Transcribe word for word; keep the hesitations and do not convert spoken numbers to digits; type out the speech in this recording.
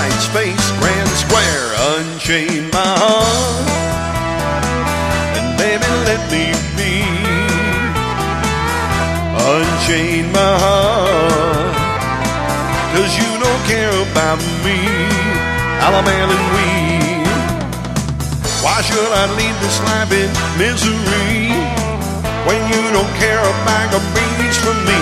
white space, grand square. Unchain my heart and baby let me be. Unchain my heart, 'cause you don't care about me. Alabama and we. Why should I lead this life in misery when you don't care a bag of beans for me?